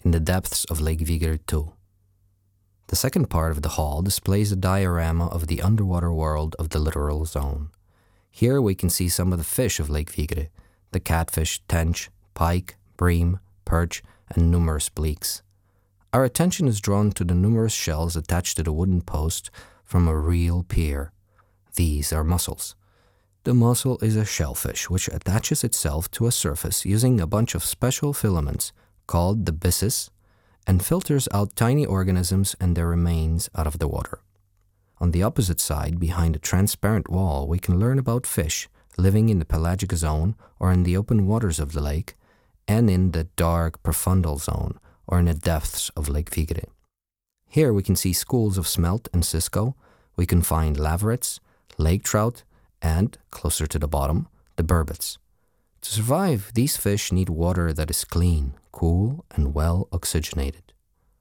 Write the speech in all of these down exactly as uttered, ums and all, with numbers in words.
in the depths of Lake Vigre too. The second part of the hall displays a diorama of the underwater world of the littoral zone. Here we can see some of the fish of Lake Vigre, the catfish, tench, pike, bream, perch, and numerous bleaks. Our attention is drawn to the numerous shells attached to the wooden post from a real pier. These are mussels. The mussel is a shellfish which attaches itself to a surface using a bunch of special filaments called the byssus and filters out tiny organisms and their remains out of the water. On the opposite side, behind a transparent wall, we can learn about fish living in the pelagic zone or in the open waters of the lake, and in the dark profundal zone or in the depths of Lake Vigre. Here we can see schools of smelt and cisco, we can find laverets, lake trout, and, closer to the bottom, the burbot. To survive, these fish need water that is clean, cool, and well oxygenated.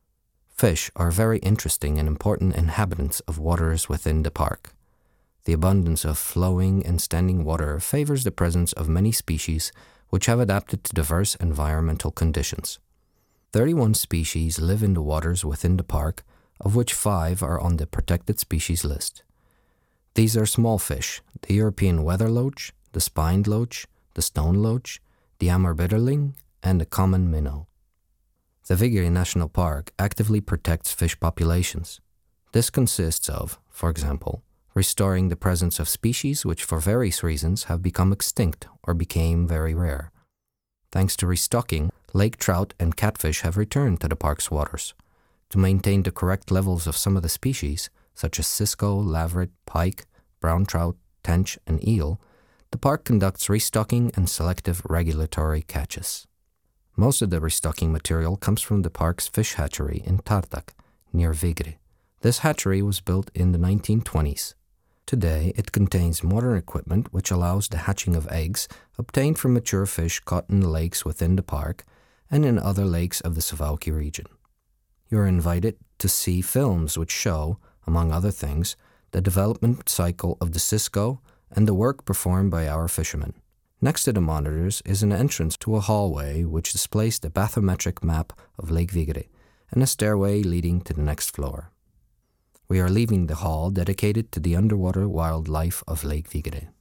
Fish are very interesting and important inhabitants of waters within the park. The abundance of flowing and standing water favors the presence of many species which have adapted to diverse environmental conditions. thirty-one species live in the waters within the park, of which five are on the protected species list. These are small fish, the European weather loach, the spined loach, the stone loach, the ammer-bitterling, and the common minnow. The Vigre National Park actively protects fish populations. This consists of, for example, restoring the presence of species which for various reasons have become extinct or became very rare. Thanks to restocking, lake trout and catfish have returned to the park's waters. To maintain the correct levels of some of the species, such as cisco, laveret, pike, brown trout, tench, and eel, the park conducts restocking and selective regulatory catches. Most of the restocking material comes from the park's fish hatchery in Tartac, near Vigre. This hatchery was built in the nineteen twenties. Today, it contains modern equipment which allows the hatching of eggs obtained from mature fish caught in the lakes within the park and in other lakes of the Suwałki region. You are invited to see films which show, among other things, the development cycle of the cisco and the work performed by our fishermen. Next to the monitors is an entrance to a hallway which displays the bathymetric map of Lake Vigre and a stairway leading to the next floor. We are leaving the hall dedicated to the underwater wildlife of Lake Vigre.